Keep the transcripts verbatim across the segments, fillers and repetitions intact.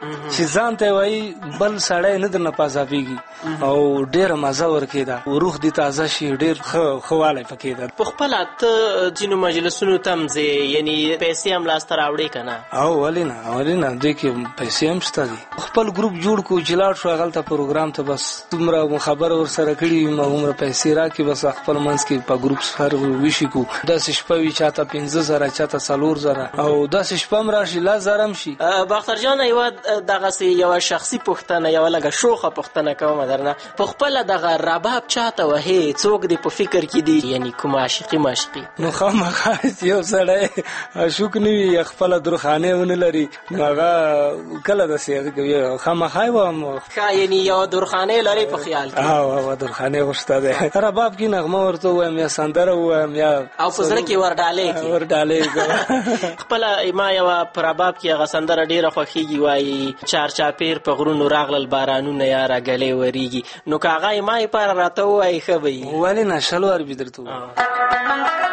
چې ځان ته وایي بل سړی نه درنه پازابېږي او ډېره مزه ورکې ده، روح دې تازه شي، ډېر ښه ښه والی پکې ده. په خپله ته ځینو مجلسونو ته هم ځې، یعنې پیسې هم لاسته راوړې که نه؟ او ولې نه ولې نه، دوی کې پیسې هم شته دي. خپل ګروپ جوړ کړو چې لاړ شو هغلته پروګرام ته، بس دومره خبره ورسره کړي وي هومره پیسې راکړي، بس خپل منځ کې په ګروپ سره ویشي کړو. داسې شپه وي چاته پنځه زره چاته څلور زره او داسې شپه هم راشي لس زره هم شي. باختر جانه یوه دغسې یوه شخصي پوښتنه، یوه لږه شوخه پوښتنه کومه درنه، په خپله دغه رباب چاته وهې؟ څوک دې په فکر کې دي، یعنې کوم عاشقي معشقي؟ نو خامخا یو سړی عاشق نه وي، خپله درخانۍ ونه لري، نو هغه کله داسې هغه کوي خامخا یې وایم ښه، یعنې یوه درخانۍ لرې په خیال کې؟ او درخانۍ غوښته دی، رباب کې نغمه ورته ووایم یا سندره ووایم یا او په زړه کې ورډالۍ کړي ورډالۍ. خپله ما یوه په رباب کې هغه سندره ډېره خوښېږي، وایي چار چاپېر په غرونو راغلل بارانونه یاره ګلې وریږي، نو که هغه ما یې راته ووایي ښه به وي. ولې نه، شل وار به درته ووایم.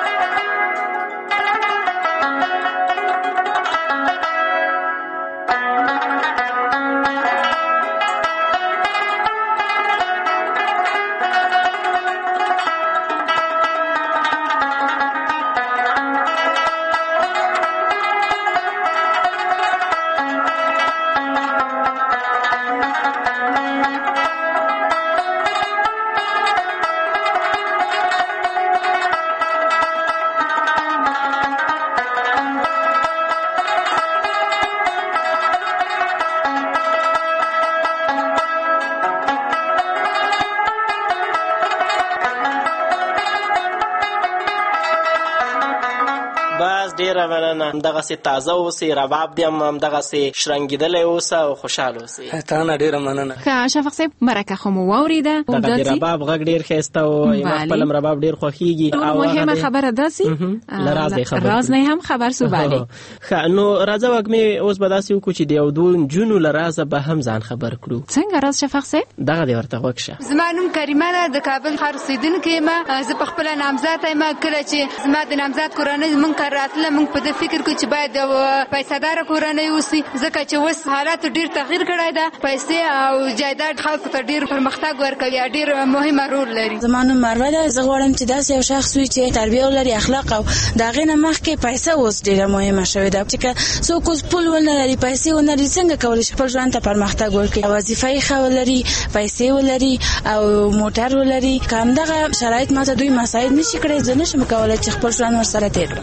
ډېره مننه، همدغسې تازه اوسې، رباب دې هم همدغسې شرنګېدلی اوسه او خوشحال اوسې. تا نه ډېره مننه. ښه شفق صاحب، مرکه خو مو واورېده، دغه د رباب غږ ډېر ښایسته و، ما خپل هم رباب ډېر خوښېږي. او مهمه خبره داسې له راز دی خبر راز نه هم خبر سو باندې. ښه نو راځه وږمې اوس به داسې وکړو چې د یو دوه نجونو له رازه به هم ځان خبر کړو. څنګه راز شفق صاحب؟ دغه دې ورته غوږ شه. زما نوم کریمه ده، د کابل ښار اوسېدونکې یم. زه په خپله نامزاده یم. کله چې زما د نامزاد کورنۍ زموږ کار راتله، موږ په دې فکر کوو چې باید پیسه داره کورنۍ اوسي، ځکه چې اوس حالاتو ډېر تغییر کړی ده. پیسې او جایداد خلکو ته ډېر پرمختګ ورکوي، ډېر مهمه رول لري. زما نوم مروه ده. زه غواړم چې داسې یو شخص وي چې تربیه ولري، اخلاق، او د هغې نه مخکې پیسه اوس ډېره مهمه شوې ده، چې که څوک اوس پول ونه لري، پیسې ونه لري، څنګه کولی شي خپل ژوند ته پرمختګ ورکړي؟ وظیفه یې ښه ولري، پیسې ولري او موټر ولري. که همدغه شرایط ماته دوی مساعد نشي کړی، زه نشم کولی چې خپل ژوند ورسره تېر کړم.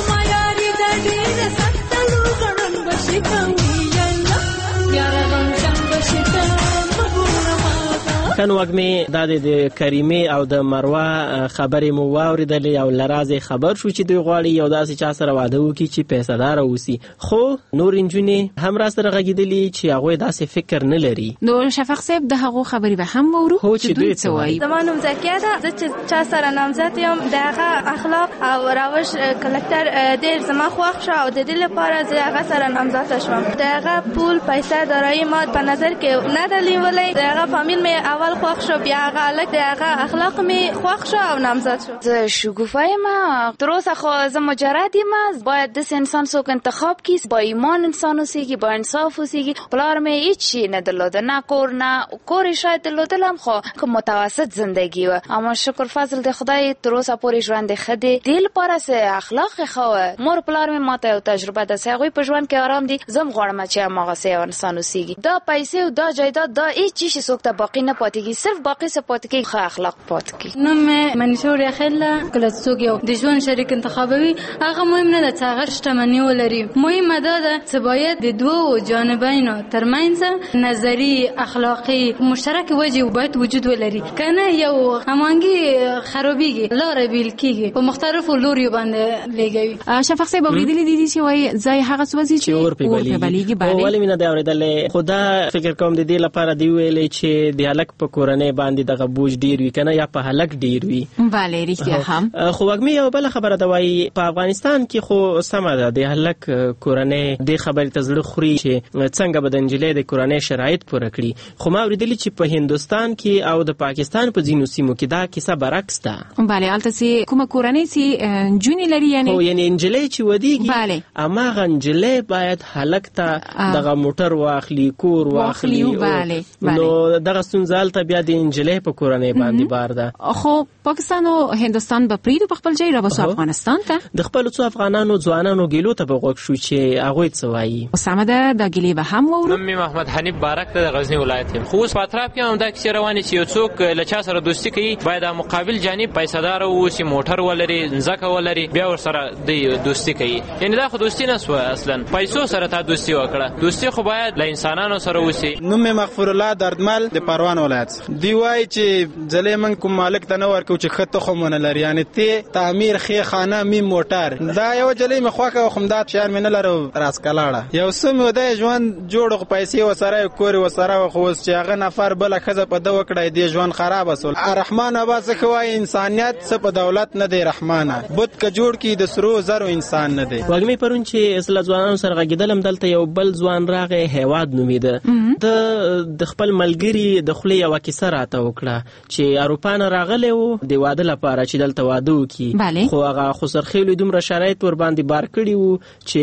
کن وږمې دا د کریمې او د مروه خبرې مو واورېدلې او له رازې خبر شو چې دوی غواړي یو داسې چا سره واده وکړي چې پیسه داره اوسي، خو نور نجونې هم راسره غږېدلي چې هغوی داسې فکر نه لري. نو شفق صاحب د هغو خبرې به هم واورو چې دوی څه وایي. زما نوم زکیه ده. زه چې چا سره نامزد یم، د هغه اخلاق او روش کلکتر ډېر زما خوښ شو او د دې لپاره زه هغه سره نامزده شوم. د هغه پول، پیسه، دارایي ما په نظر کې نه ده نیولې. د هغه فامیل مې اول خوښ شو، بیا هغه هلک د هغه اخلاق مې خوښ شو او نامزد شو. زه شګوفه یم. تر اوسه خو زه مجرد یم. باید داسې انسان څوک انتخاب کړي، با ایمان انسان اوسېږي، با انصاف اوسېږي. پلار مې هیڅ شي نه درلوده، نه کور، نه کور یې شاید درلودلم، خو که متوسط زندگی و. اما شکر فضل د خدای تر اوسه پورې ژوند ښه دی. دې لپاره څه اخلاق یې ښه وه. مور پلار مې ماته یو تجربه ده، هغوی په ژوند کې آرام دي، زه هم غواړم چې هماغسې یو انسان اوسېږي. دا پیسې او دا جایداد دا هیڅ چیز څوک ته باقي نه پاتې کېږي، صرف باقي څه پاتې کېږي ښه اخلاق پاتې کېږي. نوم مې منیشه وریاخیله. کله څوک یو د ژوند شریک انتخابوي، هغه مهم نه ده چې هغه شتمني ولري، مهمه دا ده چې باید د دوو جانبینو ترمنځ نظري، اخلاقي، مشترک وجه باید وجود ولري، کنه یو هماهنګي خرابېږي، لاره بیل کېږي، په مختلفو لوریو باندې لېږوي. شفق صاحب اورېدلي دي چې وایي ځای هغه څه وځي چې اور پرې بلیږي. ولې مې نه دی اورېدلی، خو دا فکر کوم د دې لپاره دی ویلې چې د هلک په په کورنۍ باندې دغه بوج ډیر وي کنه یا په هلک ډیر وي. بله رښتیا هم. خو وګمې یو بل خبره ده وایي په افغانستان کې خو سمه ده د هلک کورنۍ دې خبرې ته زړه خوري چې څنګه به د نجلۍ د کورنۍ شرایط پوره کړي. خو ما اورېدلي چې په هندوستان کې او د پاکستان په ځینو سیمو کې دا کیسه برعکس ده. بله هلته چې کومه کورنۍ چې نجونې لري یعنې خو یعنې نجلۍ چې ودیږي هماغه نجلۍ باید هلک ته دغه موټر واخلي کور واخلي. نو دغه ستونزه هلته بیا د نجلۍ په کورنۍ باندې بار ده. خو پاکستان او هندوستان به پریږدو په خپل ځای رابسو افغانستان ته د خپلو څو افغانانو ځوانانو ګیلو ته به غوږ شو چې هغوی څه وایي. سمه ده دا ګیلې به هم واورو. نوم مې محمد حنیف بارک ده د غزني ولایت یم. خو اوس په اطراف کې هم دا کیسې روانې چې یو څوک له چا سره دوستي کوي باید مقابل جانب پیسه‌دار واوسي موټر ولري ځمکه ولري بیا ورسره د دوستي کوي. یعنې دا خو دوستي نه سوه اصلا پیسو سره تا دوستي وکړه. دوستي خو باید له انسانانو سره وسي. نوم مې مغفور الله دردمل د پروان ولایت. دی وایي چې ځلې من کوم مالک ته نه ورکو چې ښه تخمونه لري یعنې ته تعمیر ښې خانه می موټر دا یو جلۍ مې خوښه وه خو همدا شیان مې نه لرو راسکلاړه یو څه مې وده ژوند جوړ خو پیسې ورسره کور ورسره وه خو اوس چې هغه نفر بله ښځه په ده وکړی دې ژوند خرابه سول. رحمان بابا څه ښه وایي انسانیت څه په دولت نه دی رحمانه بت که جوړ کړي د سرو زرو انسان نه دی. وږمې پرون چې له ځوانانو سره غږېدلم دلته یو بل ځوان راغی هیواد نومېده. د د خپل ملګري د خولې یوه کیسه راته وکړه چې اروپا نه راغلی و د واده لپاره چې دلته واده وکړي خو هغه خسرخېلو دومره شرایط ورباندې بار کړي وو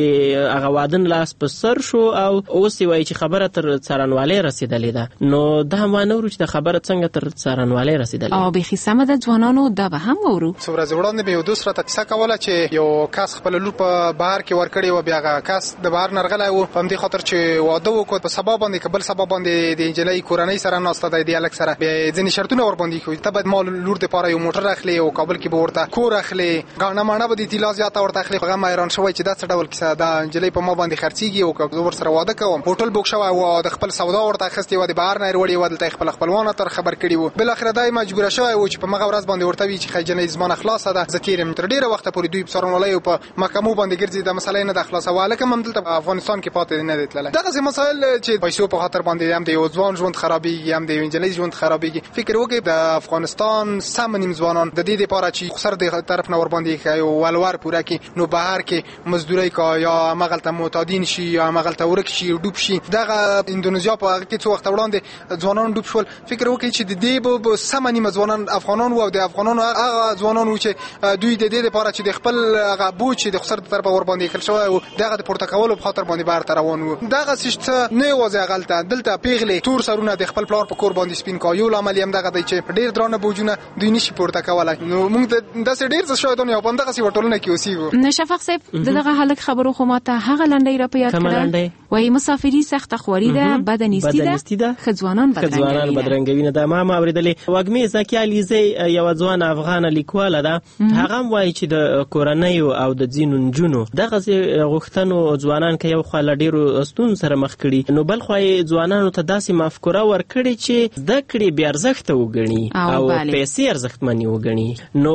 چې هغه واده لاس په سر شو او اوس یې وایي چې خبره تر څارنوالۍ رسېدلې ده. نو دا هم وانه ورو چې د خبره څنګه تر څارنوالۍ رسېدلې او بیخي سمه ده ځوانانو دا به هم وورو. څو ورځې وړاندې مې یو دوست راته کیسه کوله چې یو کس خپله لور په بهر کې ورکړې وه بیا هغه کس د بهر نه راغلی و په همدې خاطر چې واده وکړو په سبا باندې که بل سبا باندې د نجلۍ کورنۍ سره ناسته دی د هلک سره بیا ځینې شرطونه ورباندې کوي ته باید ما لور دپاره یو موټر اخلي او کابل کې به ورته کور اخلي ګاڼه ماڼه به د طلا زیاته ورته اخلي. هغه ما حیران شوی چې دا څه ډول کیسه دا نجلۍ په ما باندې خرڅېږي او که زه ورسره واده کوم هوټل بوک شوی و د خپل سودا ورته اخیستې وه د بهر نه یې وړې وه دلته یې خپله خپلوانو ته خبر کړي وو. بالاخره دا یې مجبوره شوی و چې په مغه ورځ باندې ورته وي چې ښه جنۍ زما نه خلاصه ده زه تېر یم. تر ډېره وخته پورې دوی په څارنوالیو په محکمو باندې ګرځي دا مسله یې نه ده خلاصه وه. هلک هم دلته په افغانستان کې پاتې نه دی تللی. دغسې مسایل چې پیسو په خاطر باندې هم د یو ځوان ژوند خرابېږي هم د یو نجلۍ ژوند خرابېږي. فکر وکړئ د افغانستان سم نیم ځوانان د دې دپاره چې خسر د طرف نه ورباندې یو ولور پوره کړي نو بهر کې مزدورۍ کا یا همغلته معتادین شي یا همغلته ورک شي ډوب شي. دغه اندونیزیا په هغه کې څو وخت وړاندې ځوانان ډوب شول. فکر وکړئ چې د دې به سمه نیمه ځوانان افغانان وو او د افغانانو هغه ځوانان وو چې دوی د دې دپاره چې د خپل هغه بوج چې د خسر د طرفه ورباندې ایښل شوی و دغه د پورته کولو په خاطر باندې بهر ته روان وو. دغسې څه نه یوازې هغلته دلته پیغلې تور سرونه د خپل پلار په کور باندې سپین کا یو لامل یې همدغه دی چې ډېر درانه بوجونه دوی نشي پورته کولی. نو موږ داسې ډېر څه شاهدان یو په همدغسې یوه ټولنه کې اوسېږو. شفق صاحب د دغه هلک خبرو خو ماته هغه لنډۍ را په یاد کړه وایي مسافري سخته خواري ده بده نیستي ده ښه ځوانان بدرنګوي نه ده. ما هم اورېدلې وږمې زکي علیزۍ یوه ځوانه افغانه لیکواله ده هغه هم وایي چې د کورنیو او د ځینو نجونو دغسې غوښتنو ځوانان که یو خوا له ډېرو ستونزو سره مخ کړي نو بل خوا یې ځوانانو ته داسې مفکوره ورکړې چې زده کړې بې ارزښته وګڼي او پیسې ارزښتمنې وګڼي. نو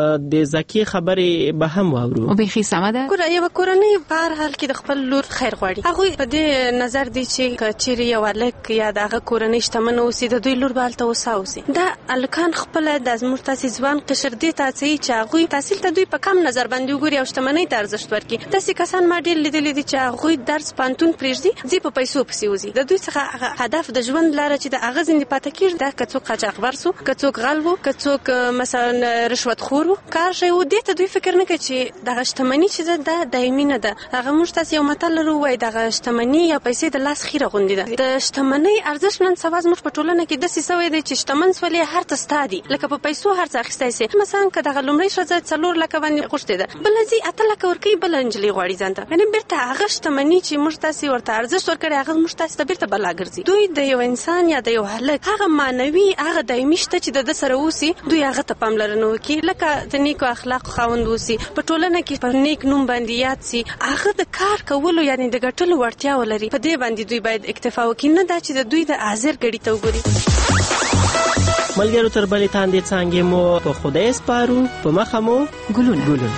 د زکي خبرې به هم واورو. بیخي سمه ده. ګوره یوه کورنۍ په هر حال کې د خپل لور خیر غواړي. هغوی په دې نظر دی چې که چیرې یو هلک یا د هغه کورنۍ شتمنه اوسي د دوی لور به هلته هوسا اوسي. دا هلکان خپله د زموږ تاسې ځوان قشر دې ته هڅوي چې هغوی تحصیل ته دوی په کم نظر باندې وګوري او شتمنۍ ته ارزښت ورکړي. داسې کسان ما ډېر لیدلي دي چې هغوی درس پوهنتون پرېږدي ځي په پیسو پسې وځي. د دوی څخه هغه هدف د ژوند لاره چې د هغه زندې پاتې کېږي دا که څوک قاچاقبر سو که څوک غل و که څوک مثلا رشوت خور و کار شی و دې ته دوی فکر نه کوي چې دغه شتمني چې ده دا دایمي نه ده. هغه موږ تاسې یو متل لرو وایي دغه شتمني یا پیسې د لاس خیره غوندې ده. د شتمنۍ ارزښت نن سبا زموږ په ټولنه کې داسې سوی دی چې شتمن سولې هر څه ستا دي لکه په پیسو هر څه اخیستی سي. مثلا که دغه لومړۍ ښځه څلور لکه باندې غوښتې ده بله ځي اته لکه ورکوي بله نجلۍ غواړي ځان ته یعنې بېرته هغه شتمني چې موږ تاسې ورته ارزښت ورکړی هغه موږ تاسې ته بېرته بلا ګرځي. دوی د یو انسان یا د یو هلک هغه معنوي هغه دایمي شته چې د ده سره اوسي دوی هغه ته پاملرنه وکړي لکه د نیکو اخلاقو خاوند اوسي په ټولنه کې په نیک نوم باندې یاد سي هغه د کار کولو یعنې د ګټلو وړتیا ولري. په دې باندې دوی باید اکتفا وکړي نه دا چې د دوی د حاضر ګړي ته وګوري. ملګرو تر بلې تاندې څانګې مو په خدای سپارو په مخه مو ګلونه ګلونه.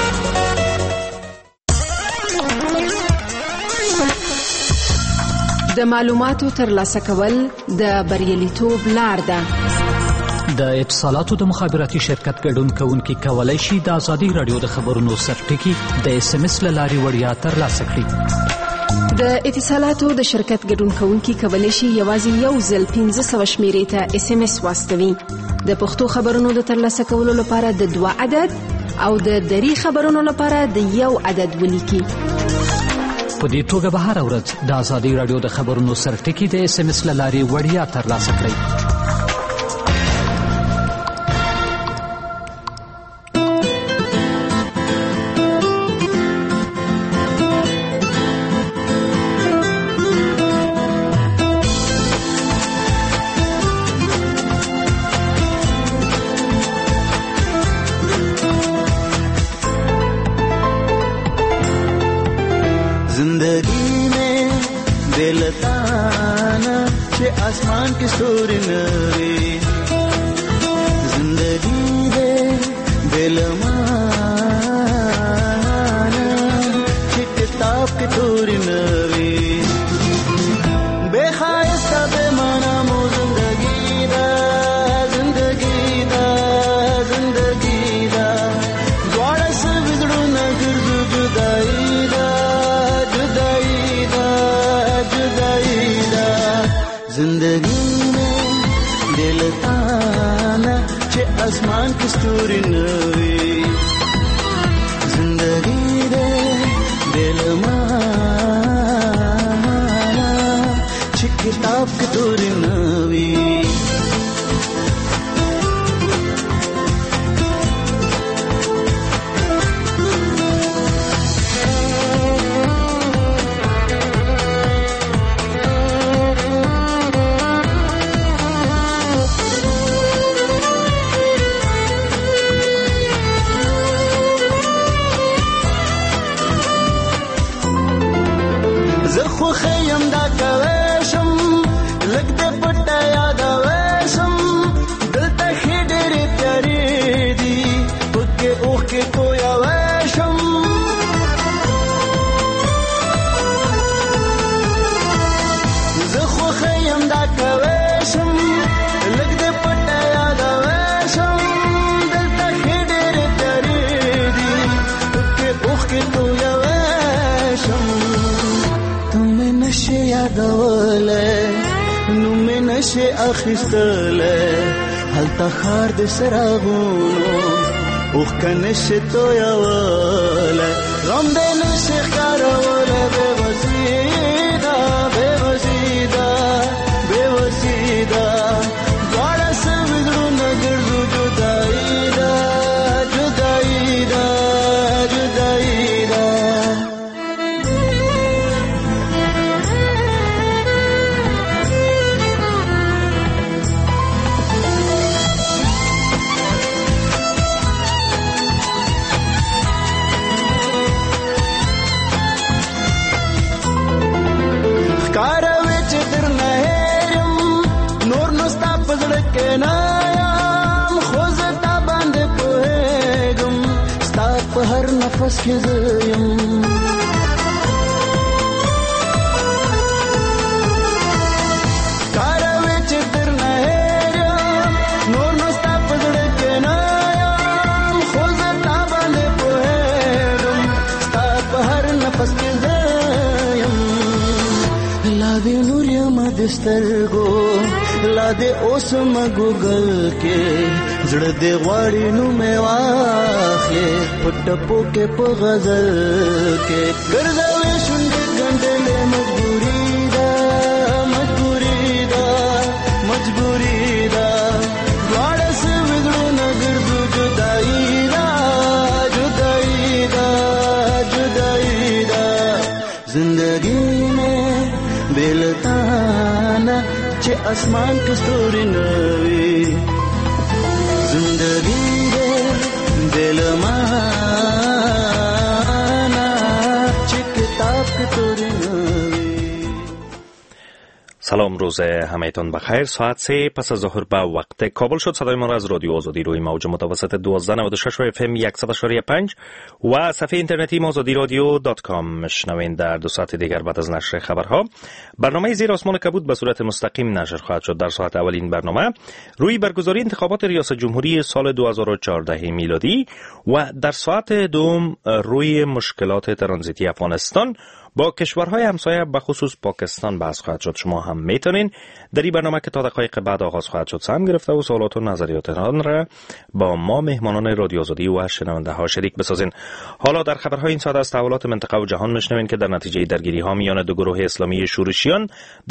د د معلوماتو ترلاسه کول د بریالیتوب لار ده. د اتصالاتو د مخابراتي شرکت ګډون کوونکي کولی شي د ازادي راډیو د خبرونو سرټکي د اس ام اس له لارې وړیا ترلاسه کړي. د اتصالاتو د شرکت ګډون کوونکي کولی شي یوازې یو ځل پنځه سوه شمیرې ته اس ام اس واستوي. د پښتو خبرونو د ترلاسه کولو لپاره د دوه عدد او د دری خبرونو لپاره د یو عدد ولیکي. په دې توګه به هره ورځ د ازادي راډیو د خبرونو سرټکي د اس ام اس له لارې وړیا ترلاسه کړئ. आसमान की सूर नवी जिंदगी दे बेलमाना किताब की तूर नवी बेखायस्ता बेमाना मो जिंदगी दा जिंदगी दा जिंदगी दा द्वारा से बिगड़ू न गिरदू जुदाई दा जुदाई दा जुदाई दा जिंदगी में दिल ताना चे आसमान की स्तूरी नवी जिंदगी दे दिल माना चे किताब की तूरी नवी خیم دا کوشم لګ دې پټه یاد وشم دلته خډېر تیارې دي پکې اوخ کې تویا وشم زه خو خیم دا کوشم لګ دې پټه یاد وشم دلته خډېر تیارې دي پکې اوخ کې تویا وشم نشه یادوله نو مې نشه اخیستله هلته خار د سراغونو اوخ که نشه تویوله غم د نشه ښکاروله بېوسیده بېوسیده بېوسیده دواړه سوي زړونه ګرځو جدایي ده جدایي ده جدایي ده نفس کې زیم کاروي چې تر نه هېرم نور نو ستا په زړه کې نه یم خو زه تا باندې پوهېږم ستا په هر نفس کې زیم لا دې نور یم د سترګو لا دې اوس م ګوګل کې زړه دې غواړي نو مې واخلې په ټپو کې په غزل کې ګرځوي شونډې ګنډلې مجبوري ده مجبوري ده مجبوري ده دواړه سوي زړونه ګرځو جدایي ده جدایي ده جدایي ده زندګي مې بېلتانه چې اسمان کې ستوري نه وي زندگی دے دل مانا چه کتاب کی توری نوی. سلام، روز همه‌تان بخیر. ساعت سه پس از ظهر به وقت کابل شد. صدای ما را از رادیو آزادی روی موج متوسط دوازده نود و شش و اف ام صد و پنج و صفحه اینترنتی آزادی رادیو دات کام میشنوین. در دو ساعت دیگر بعد از نشر خبرها برنامه زیر آسمان کبود به صورت مستقیم نشر خواهد شد. در ساعت اول این برنامه روی برگزاری انتخابات ریاست جمهوری سال دو هزار و چهارده میلادی و در ساعت دوم روی مشکلات ترانزیتی افغانستان با کشورهای همسایه به خصوص پاکستان بحث خواهد شد. شما هم میتونین در این برنامه که تا دقایق بعد آغاز خواهد شد سهم گرفته و سوالات و نظریاتتان را با ما مهمانان رادیو آزادی و شنونده ها شریک بسازین. حالا در خبرهای این ساعت از تحولات منطقه و جهان میشنوین که در نتیجه درگیری ها میان دو گروه اسلامی شورشیان